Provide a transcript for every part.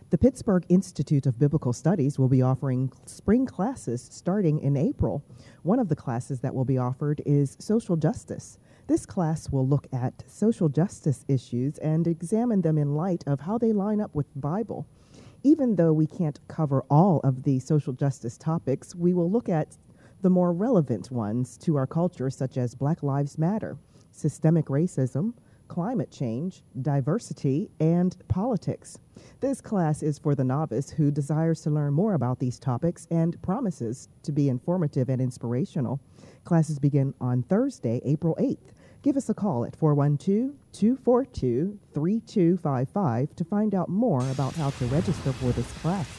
The Pittsburgh Institute of Biblical Studies will be offering spring classes starting in April. One of the classes that will be offered is Social Justice. This class will look at social justice issues and examine them in light of how they line up with the Bible. Even though we can't cover all of the social justice topics, we will look at the more relevant ones to our culture, such as Black Lives Matter, systemic racism, climate change, diversity, and politics. This class is for the novice who desires to learn more about these topics and promises to be informative and inspirational. Classes begin on Thursday, April 8th. Give us a call at 412-242-3255 to find out more about how to register for this class.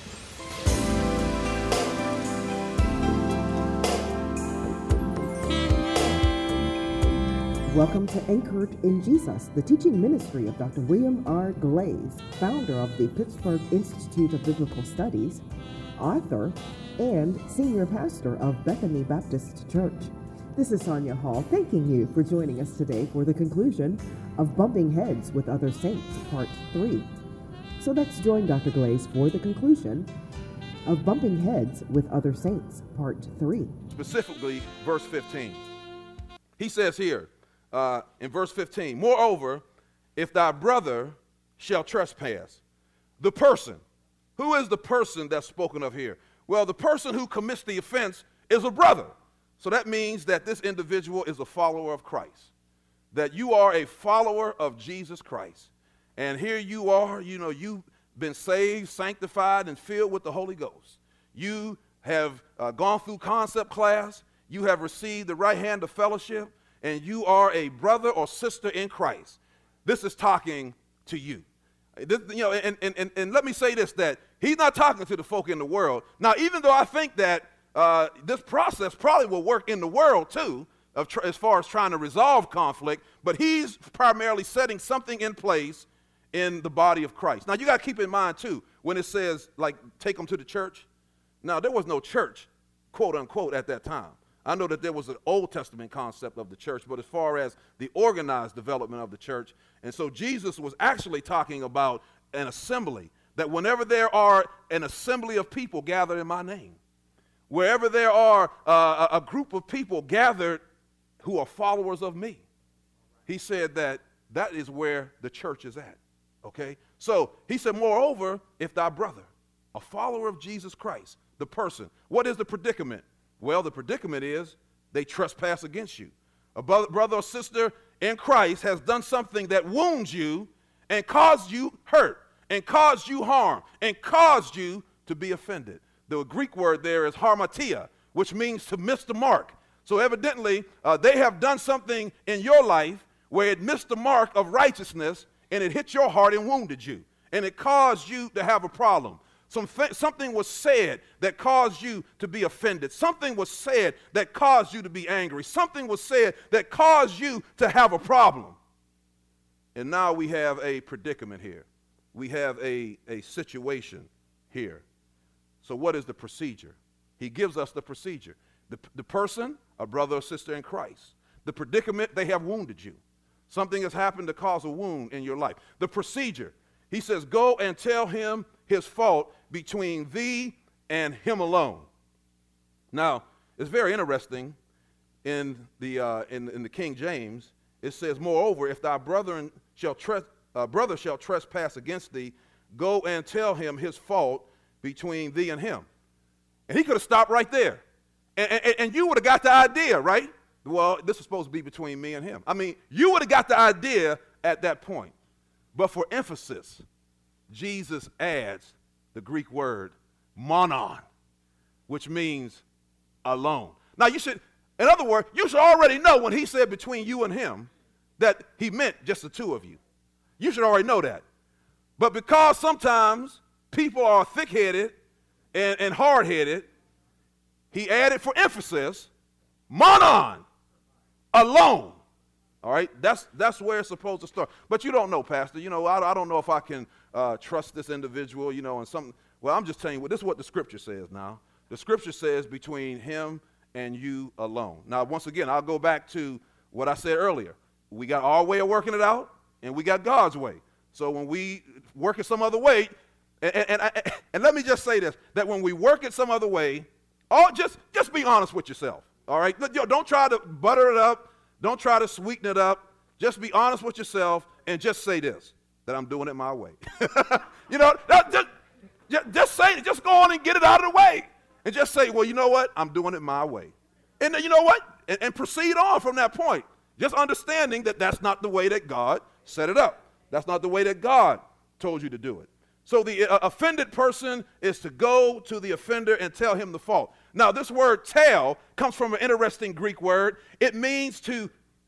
Welcome to Anchored in Jesus, the teaching ministry of Dr. William R. Glaze, founder of the Pittsburgh Institute of Biblical Studies, author, and senior pastor of Bethany Baptist Church. This is Sonia Hall, thanking you for joining us today for the conclusion of Bumping Heads with Other Saints, Part 3. So let's join Dr. Glaze for the conclusion of Bumping Heads with Other Saints, Part 3. Specifically, verse 15. He says here, in verse 15, moreover, if thy brother shall trespass, the person, who is the person that's spoken of here? Well, the person who commits the offense is a brother. So that means that this individual is a follower of Christ, that you are a follower of Jesus Christ. And here you are, you've been saved, sanctified, and filled with the Holy Ghost. You have gone through concept class. You have received the right hand of fellowship. And you are a brother or sister in Christ. This is talking to you. And let me say this, that he's not talking to the folk in the world. Now, even though I think that this process probably will work in the world too, as far as trying to resolve conflict, but he's primarily setting something in place in the body of Christ. Now, you got to keep in mind too, when it says, like, take them to the church. Now, there was no church, quote unquote, at that time. I know that there was an Old Testament concept of the church, but as far as the organized development of the church, and so Jesus was actually talking about an assembly, that whenever there are an assembly of people gathered in my name, wherever there are a group of people gathered who are followers of me, he said that is where the church is at, okay? So he said, moreover, if thy brother, a follower of Jesus Christ, the person, what is the predicament? Well, the predicament is they trespass against you. A brother or sister in Christ has done something that wounds you and caused you hurt and caused you harm and caused you to be offended. The Greek word there is harmatia, which means to miss the mark. So evidently, they have done something in your life where it missed the mark of righteousness and it hit your heart and wounded you. And it caused you to have a problem. Something was said that caused you to be offended. Something was said that caused you to be angry. Something was said that caused you to have a problem. And now we have a predicament here. We have a situation here. So what is the procedure? He gives us the procedure. The person, a brother or sister in Christ. The predicament, they have wounded you. Something has happened to cause a wound in your life. The procedure, he says, go and tell him his fault between thee and him alone. Now, it's very interesting in the King James. It says, moreover, if thy brother shall trespass against thee, go and tell him his fault between thee and him. And he could have stopped right there. And you would have got the idea, right? Well, this is supposed to be between me and him. I mean, you would have got the idea at that point. But for emphasis, Jesus adds the Greek word monon, which means alone. Now, in other words, you should already know when he said between you and him that he meant just the two of you. You should already know that. But because sometimes people are thick-headed and hard-headed, he added for emphasis, monon, alone. All right, that's where it's supposed to start. But you don't know, Pastor. I don't know if I can trust this individual, and something. Well, I'm just telling you, this is what the Scripture says now. The Scripture says between him and you alone. Now, once again, I'll go back to what I said earlier. We got our way of working it out, and we got God's way. So when we work it some other way, And let me just say this, that when we work it some other way, just be honest with yourself, all right? Don't try to butter it up. Don't try to sweeten it up. Just be honest with yourself and just say this, that I'm doing it my way. Just say it. Just go on and get it out of the way. And just say, well, you know what? I'm doing it my way. And you know what? And proceed on from that point. Just understanding that that's not the way that God set it up. That's not the way that God told you to do it. So the offended person is to go to the offender and tell him the fault. Now, this word tell comes from an interesting Greek word. It means to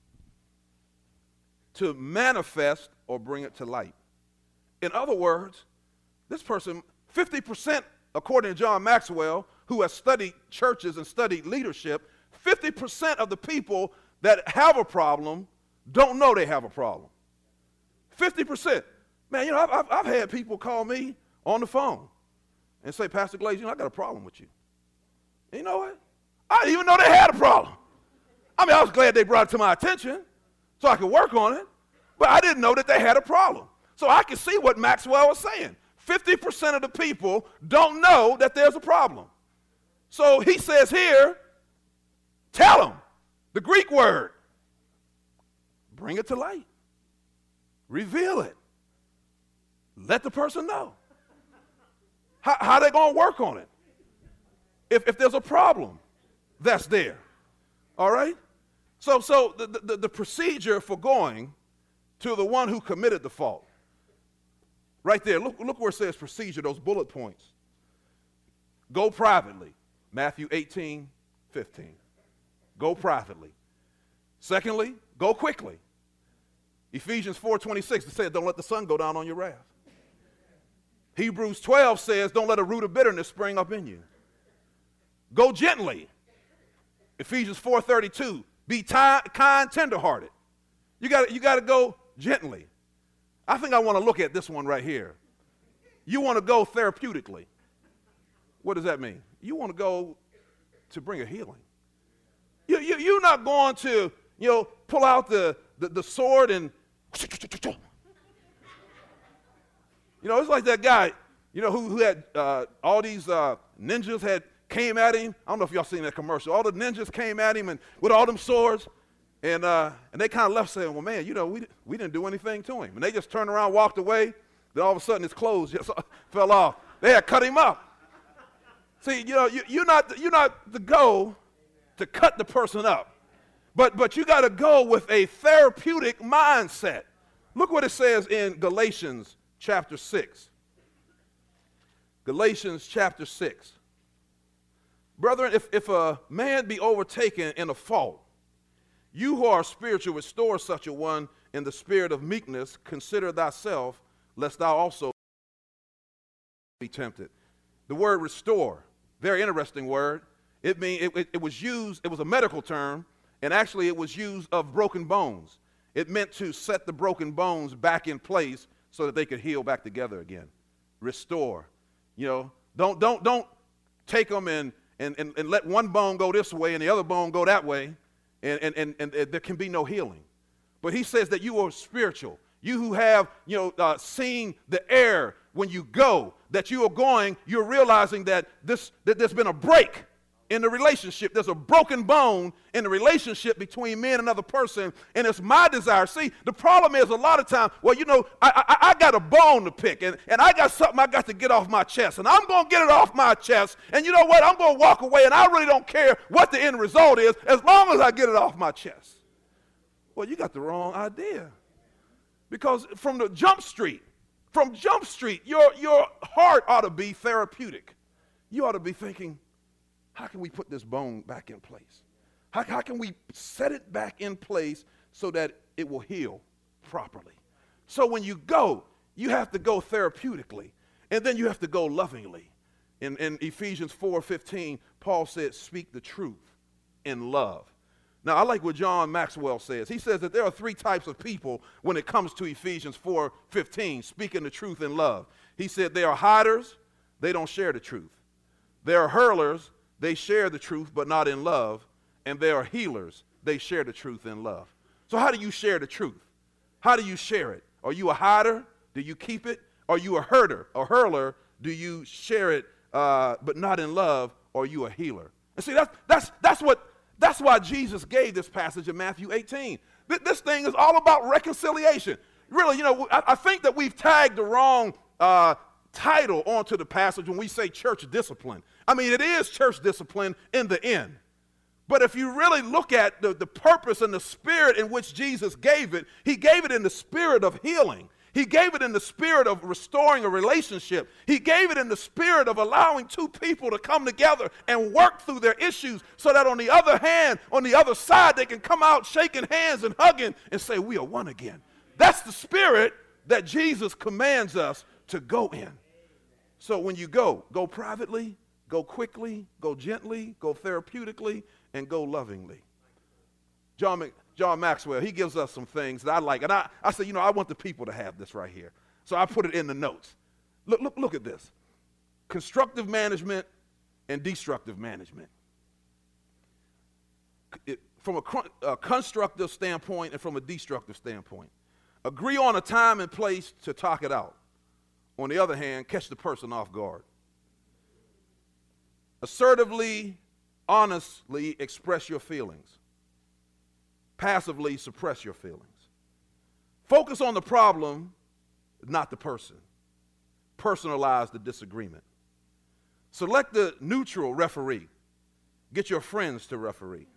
manifest or bring it to light. In other words, this person, 50%, according to John Maxwell, who has studied churches and studied leadership, 50% of the people that have a problem don't know they have a problem. 50%. Man, I've had people call me on the phone and say, Pastor Glaze, I got a problem with you. And you know what? I didn't even know they had a problem. I was glad they brought it to my attention so I could work on it, but I didn't know that they had a problem. So I can see what Maxwell was saying. 50% of the people don't know that there's a problem. So he says here, tell them, the Greek word, bring it to light, reveal it. Let the person know. How they going to work on it? If there's a problem that's there. All right? So the procedure for going to the one who committed the fault. Right there. Look where it says procedure, those bullet points. Go privately. Matthew 18:15. Go privately. Secondly, go quickly. Ephesians 4:26, it says, don't let the sun go down on your wrath. Hebrews 12 says, don't let a root of bitterness spring up in you. Go gently. Ephesians 4:32, be kind, tenderhearted. You got to go gently. I think I want to look at this one right here. You want to go therapeutically. What does that mean? You want to go to bring a healing. You're not going to, pull out the sword and, it's like that guy, who had all these ninjas came at him. I don't know if y'all seen that commercial. All the ninjas came at him and with all them swords, and they kind of left saying, well, man, we didn't do anything to him. And they just turned around, walked away. Then all of a sudden his clothes just fell off. They had cut him up. See, you're not to go to cut the person up, but you got to go with a therapeutic mindset. Look what it says in Galatians chapter 6. Galatians chapter 6. Brethren, if a man be overtaken in a fault, you who are spiritual, restore such a one in the spirit of meekness. Consider thyself, lest thou also be tempted. The word restore, very interesting word. It was used, it was a medical term, and actually it was used of broken bones. It meant to set the broken bones back in place so that they could heal back together again. Restore. Don't take them and let one bone go this way and the other bone go that way, and there can be no healing. But he says that you are spiritual. You who have, seen the air when you go, that you are going, you're realizing that there's been a break in the relationship. There's a broken bone in the relationship between me and another person, and it's my desire. See, the problem is a lot of times, I got a bone to pick, and I got something I got to get off my chest, and I'm going to get it off my chest, and you know what? I'm going to walk away, and I really don't care what the end result is as long as I get it off my chest. Well, you got the wrong idea, because from Jump Street, your heart ought to be therapeutic. You ought to be thinking, how can we put this bone back in place? How can we set it back in place so that it will heal properly? So when you go, you have to go therapeutically, and then you have to go lovingly. In Ephesians 4:15, Paul said, speak the truth in love. Now, I like what John Maxwell says. He says that there are three types of people when it comes to Ephesians 4:15, speaking the truth in love. He said they are hiders, they don't share the truth. They are hurlers, they share the truth but not in love. And they are healers, they share the truth in love. So how do you share the truth? How do you share it? Are you a hider? Do you keep it? Are you a herder, a hurler? do you share it but not in love, or are you a healer? And see, that's why Jesus gave this passage in Matthew 18. This thing is all about reconciliation. Really, I think that we've tagged the wrong title onto the passage when we say church discipline. I mean, it is church discipline in the end. But if you really look at the purpose and the spirit in which Jesus gave it, he gave it in the spirit of healing. He gave it in the spirit of restoring a relationship. He gave it in the spirit of allowing two people to come together and work through their issues so that on the other hand, on the other side, they can come out shaking hands and hugging and say, we are one again. That's the spirit that Jesus commands us to go in. So when you go privately, go quickly, go gently, go therapeutically, and go lovingly. John Maxwell, he gives us some things that I like. And I said, I want the people to have this right here. So I put it in the notes. Look at this. Constructive management and destructive management. From a constructive standpoint and from a destructive standpoint. Agree on a time and place to talk it out. On the other hand, catch the person off guard. Assertively, honestly express your feelings. Passively suppress your feelings. Focus on the problem, not the person. Personalize the disagreement. Select the neutral referee. Get your friends to referee.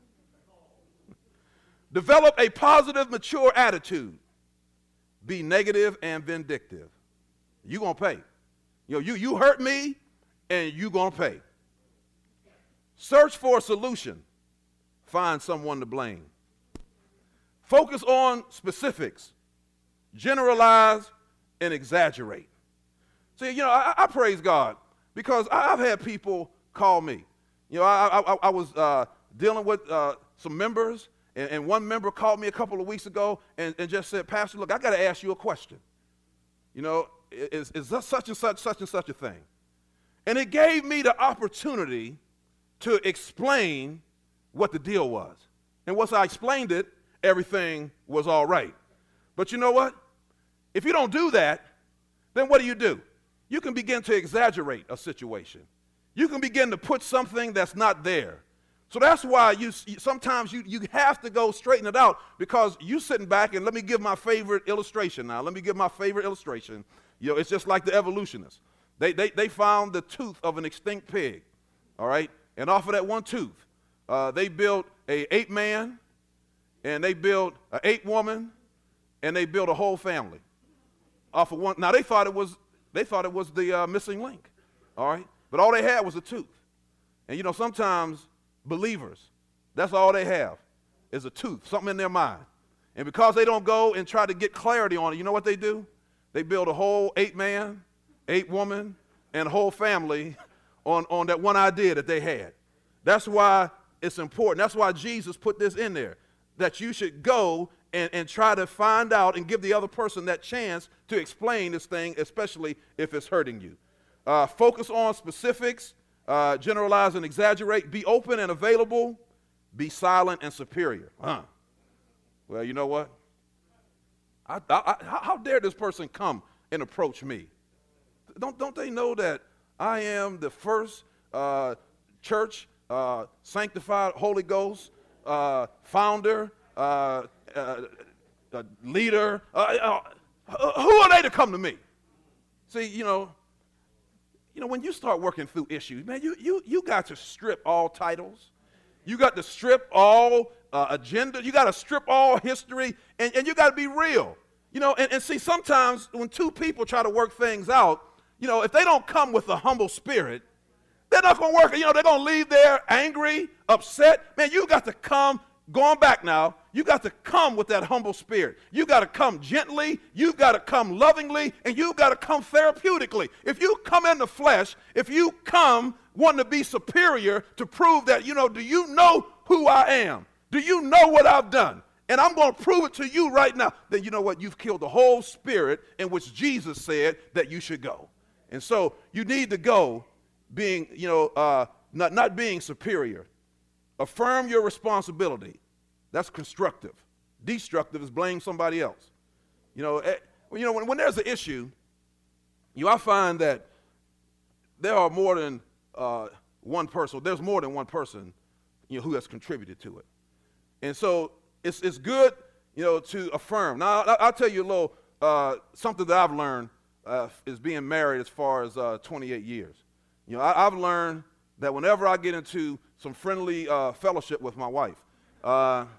Develop a positive, mature attitude. Be negative and vindictive. You're going to pay. You hurt me, and you're going to pay. Search for a solution. Find someone to blame. Focus on specifics. Generalize and exaggerate. See, I praise God because I've had people call me. I was dealing with some members, and one member called me a couple of weeks ago and just said, Pastor, look, I got to ask you a question. Is such and such a thing? And it gave me the opportunity to explain what the deal was. And once I explained it, everything was all right. But you know what? If you don't do that, then what do? You can begin to exaggerate a situation. You can begin to put something that's not there. So that's why sometimes you have to go straighten it out, because you sitting back, and let me give my favorite illustration now. Let me give my favorite illustration. It's just like the evolutionists. They found the tooth of an extinct pig, all right? And off of that one tooth, they built an 8-man, and they built an 8-woman, and they built a whole family off of one. Now they thought it was the missing link, all right? But all they had was a tooth. And sometimes believers, that's all they have is a tooth, something in their mind. And because they don't go and try to get clarity on it, you know what they do? They build a whole 8-man, 8-woman, and a whole family on that one idea that they had. That's why it's important. That's why Jesus put this in there, that you should go and try to find out and give the other person that chance to explain this thing, especially if it's hurting you. Focus on specifics, generalize and exaggerate, be open and available, be silent and superior. Well, you know what? How dare this person come and approach me? Don't they know that I am the first church sanctified Holy Ghost founder, leader? Who are they to come to me? See, when you start working through issues, man, you got to strip all titles. You got to strip all agenda. You got to strip all history, and you got to be real. And see, sometimes when two people try to work things out, if they don't come with a humble spirit, they're not going to work. They're going to leave there angry, upset. Man, you got to come, going back now, you got to come with that humble spirit. You got to come gently. You've got to come lovingly, and you've got to come therapeutically. If you come in the flesh, if you come wanting to be superior to prove that, do you know who I am? Do you know what I've done? And I'm going to prove it to you right now. Then you know what? You've killed the whole spirit in which Jesus said that you should go. And so you need to go being, not being superior. Affirm your responsibility. That's constructive. Destructive is blame somebody else. When there's an issue, I find that there are more than one person. There's more than one person, who has contributed to it. And so it's good, to affirm. Now, I'll tell you a little something that I've learned is being married as far as 28 years. I've learned that whenever I get into some friendly fellowship with my wife, I've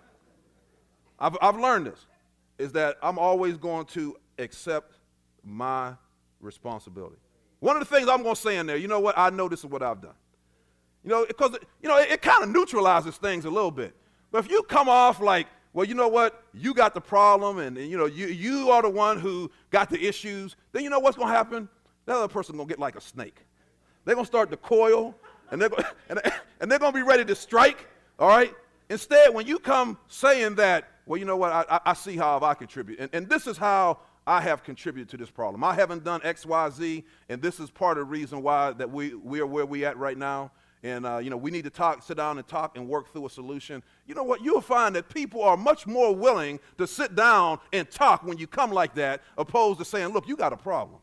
learned this, is that I'm always going to accept my responsibility. One of the things I'm going to say in there, you know what, I know this is what I've done. Because, it kind of neutralizes things a little bit. But if you come off like, well, you know what, you got the problem and you are the one who got the issues, then you know what's going to happen? That other person's going to get like a snake. They're going to start to coil, and they're going to be ready to strike, all right? Instead, when you come saying that, well, you know what, I see how I contribute. And this is how I have contributed to this problem. I haven't done X, Y, Z, and this is part of the reason why that we are where we at right now. And, we need to sit down and talk and work through a solution. You know what? You'll find that people are much more willing to sit down and talk when you come like that, opposed to saying, look, you got a problem,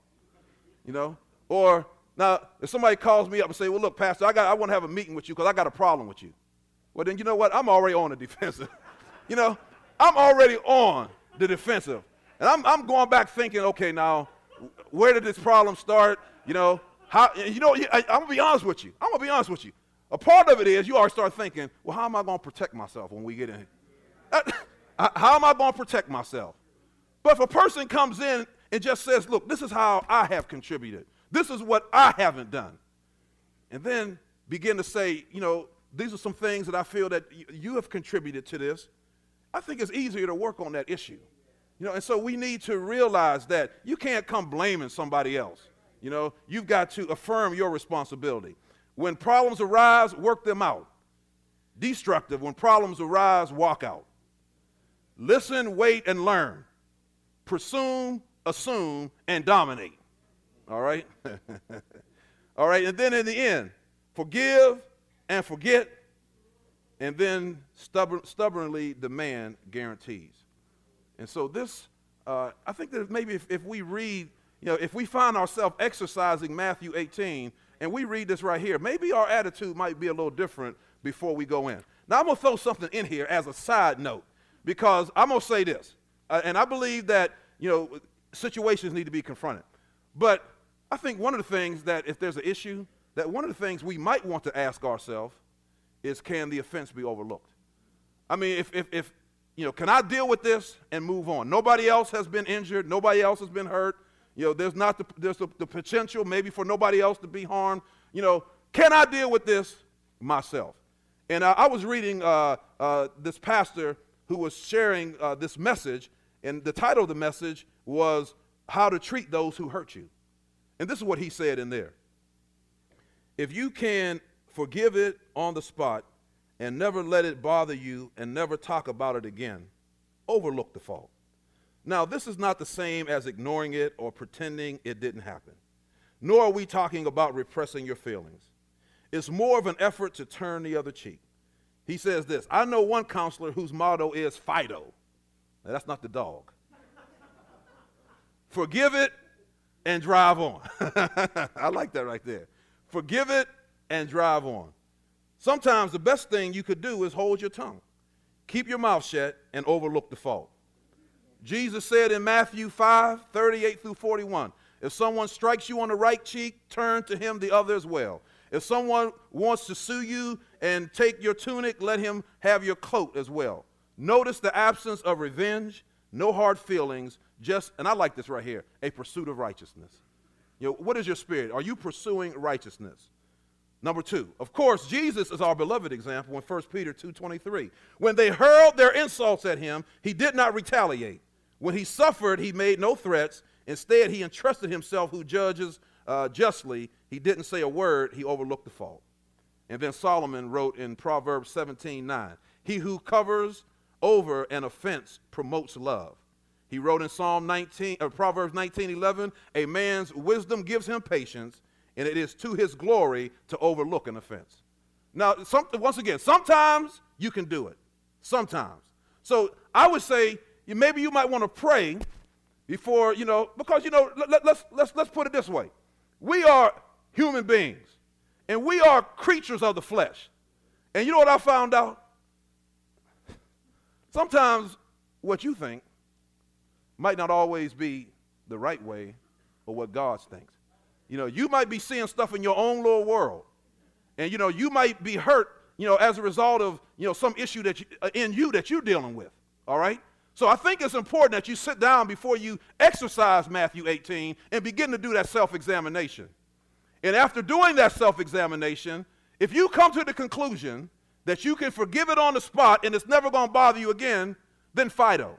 Or now, if somebody calls me up and say, well, look, Pastor, I want to have a meeting with you because I got a problem with you. Well, then you know what? I'm already on the defensive. I'm already on the defensive. And I'm going back thinking, okay, now, where did this problem start? I'm going to be honest with you. A part of it is you already start thinking, well, how am I going to protect myself when we get in here? How am I going to protect myself? But if a person comes in and just says, look, this is how I have contributed. This is what I haven't done. And then begin to say, these are some things that I feel that you have contributed to this. I think it's easier to work on that issue. And so we need to realize that you can't come blaming somebody else. You've got to affirm your responsibility. When problems arise, work them out. Destructive, when problems arise, walk out. Listen, wait, and learn. Presume, assume, and dominate. All right? All right, and then in the end, forgive and forget, and then stubbornly demand guarantees. And so this, I think that maybe if we read, if we find ourselves exercising Matthew 18, and we read this right here, maybe our attitude might be a little different before we go in. Now, I'm going to throw something in here as a side note, because I'm going to say this, and I believe that, situations need to be confronted. But I think one of the things that if there's an issue, that one of the things we might want to ask ourselves is, can the offense be overlooked? I mean, if can I deal with this and move on? Nobody else has been injured. Nobody else has been hurt. There's the potential maybe for nobody else to be harmed. Can I deal with this myself? And I was reading this pastor who was sharing this message, and the title of the message was How to Treat Those Who Hurt You. And this is what he said in there. If you can forgive it on the spot and never let it bother you and never talk about it again, overlook the fault. Now, this is not the same as ignoring it or pretending it didn't happen, nor are we talking about repressing your feelings. It's more of an effort to turn the other cheek. He says this, I know one counselor whose motto is Fido. Now, that's not the dog. Forgive it and drive on. I like that right there. Forgive it and drive on. Sometimes the best thing you could do is hold your tongue. Keep your mouth shut and overlook the fault. Jesus said in Matthew 5:38 through 41, if someone strikes you on the right cheek, turn to him the other as well. If someone wants to sue you and take your tunic, let him have your coat as well. Notice the absence of revenge, no hard feelings, just, and I like this right here, a pursuit of righteousness. What is your spirit? Are you pursuing righteousness? Number 2, of course, Jesus is our beloved example in 1 Peter 2:23. When they hurled their insults at him, he did not retaliate. When he suffered, he made no threats. Instead, he entrusted himself who judges justly. He didn't say a word. He overlooked the fault. And then Solomon wrote in Proverbs 17:9, he who covers over an offense promotes love. He wrote in Proverbs 19:11, a man's wisdom gives him patience, and it is to his glory to overlook an offense. Now, once again, sometimes you can do it. Sometimes. So I would say maybe you might want to pray before, because, let's put it this way. We are human beings. And we are creatures of the flesh. And you know what I found out? Sometimes what you think might not always be the right way or what God thinks. You know, you might be seeing stuff in your own little world. And, you know, you might be hurt, you know, as a result of, you know, some issue that in you that you're dealing with. All right? So I think it's important that you sit down before you exercise Matthew 18 and begin to do that self-examination. And after doing that self-examination, if you come to the conclusion that you can forgive it on the spot and it's never going to bother you again, then Fido.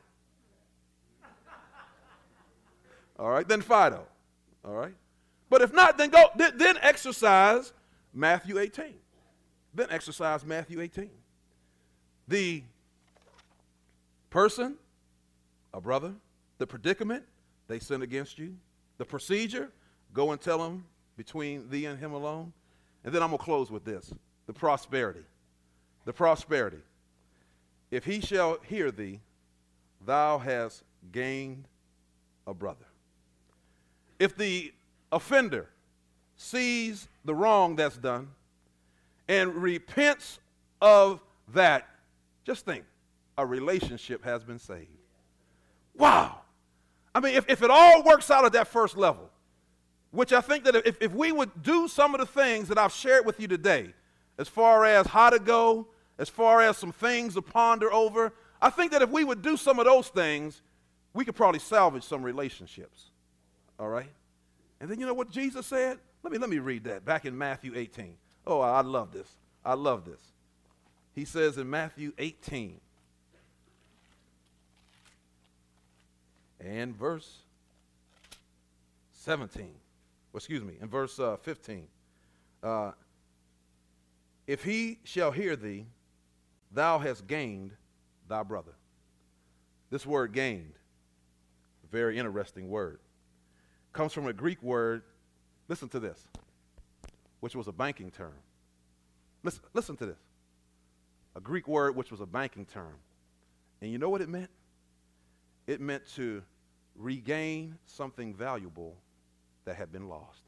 All right, then Fido. All right? But if not, then then exercise Matthew 18. Then exercise Matthew 18. The person, a brother, the predicament, they sin against you. The procedure, go and tell them between thee and him alone. And then I'm going to close with this, the prosperity. The prosperity. If he shall hear thee, thou hast gained a brother. If the offender sees the wrong that's done and repents of that, just think, a relationship has been saved. Wow. I mean, if it all works out at that first level, which I think that if we would do some of the things that I've shared with you today, as far as how to go, as far as some things to ponder over, I think that if we would do some of those things, we could probably salvage some relationships. All right? And then you know what Jesus said? Let me read that back in Matthew 18. Oh, I love this. I love this. He says in Matthew 18 and verse 17, in verse 15. If he shall hear thee, thou hast gained thy brother. This word gained, a very interesting word, comes from a Greek word, listen to this, which was a banking term. Listen to this. A Greek word which was a banking term. And you know what it meant? It meant to regain something valuable that had been lost.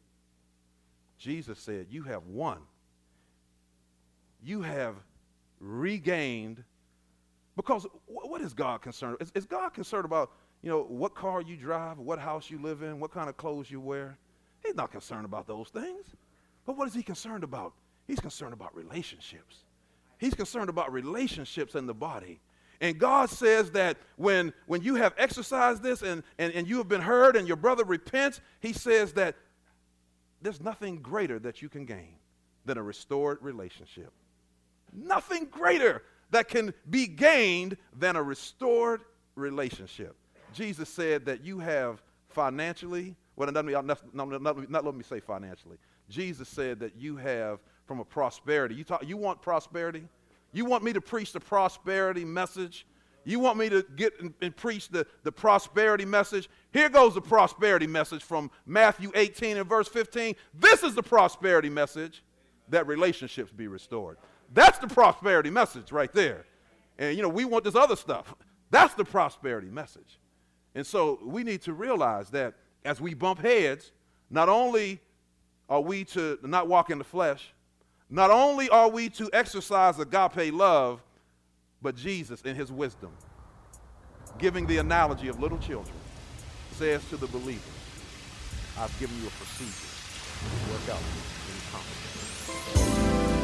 Jesus said, you have won. You have regained, because what is God concerned? Is God concerned about, you know, what car you drive, what house you live in, what kind of clothes you wear? He's not concerned about those things. But what is he concerned about? He's concerned about relationships. He's concerned about relationships in the body. And God says that when you have exercised this and you have been heard and your brother repents, he says that there's nothing greater that you can gain than a restored relationship. Nothing greater that can be gained than a restored relationship. Jesus said that you have financially, well, not let me say financially. Jesus said that you have from a prosperity. You want prosperity? You want me to preach the prosperity message? You want me to get and preach the prosperity message? Here goes the prosperity message from Matthew 18 and verse 15. This is the prosperity message, that relationships be restored. That's the prosperity message right there. And, you know, we want this other stuff. That's the prosperity message. And so we need to realize that as we bump heads, not only are we to not walk in the flesh, not only are we to exercise agape love, but Jesus in his wisdom, giving the analogy of little children, says to the believer, I've given you a procedure to work out any conflict.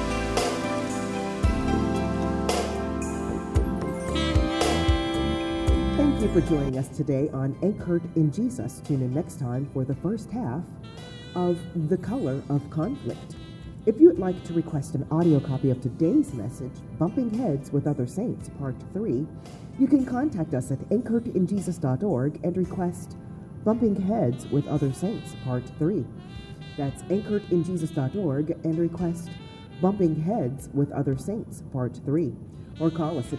Thank you for joining us today on Anchored in Jesus. Tune in next time for the first half of The Color of Conflict. If you would like to request an audio copy of today's message, Bumping Heads with Other Saints, Part 3, you can contact us at anchoredinjesus.org and request Bumping Heads with Other Saints, Part 3. That's anchoredinjesus.org and request Bumping Heads with Other Saints, Part 3. Or call us at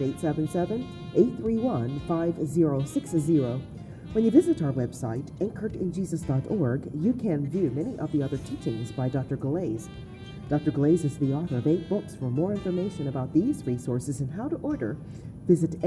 877-831-5060. When you visit our website, anchoredinjesus.org, you can view many of the other teachings by Dr. Glaze. Dr. Glaze is the author of 8 books. For more information about these resources and how to order, visit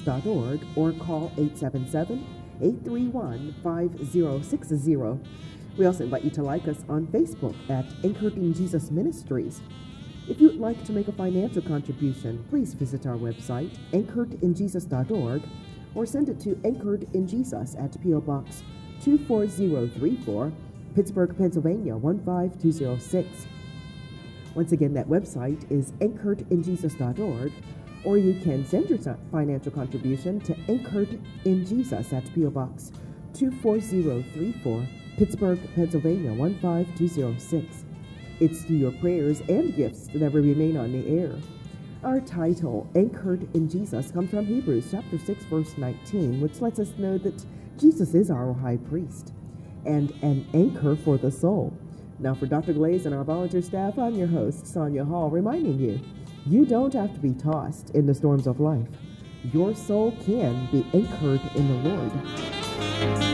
anchoredinjesus.org or call 877-831-5060. We also invite you to like us on Facebook at Anchored in Jesus Ministries. If you would like to make a financial contribution, please visit our website, anchoredinjesus.org, or send it to Anchored in Jesus at P.O. Box 24034, Pittsburgh, Pennsylvania 15206. Once again, that website is anchoredinjesus.org, or you can send your financial contribution to Anchored in Jesus at P.O. Box 24034, Pittsburgh, Pennsylvania 15206. It's through your prayers and gifts that we remain on the air. Our title, Anchored in Jesus, comes from Hebrews chapter 6, verse 19, which lets us know that Jesus is our high priest and an anchor for the soul. Now, for Dr. Glaze and our volunteer staff, I'm your host, Sonia Hall, reminding you, you don't have to be tossed in the storms of life. Your soul can be anchored in the Lord.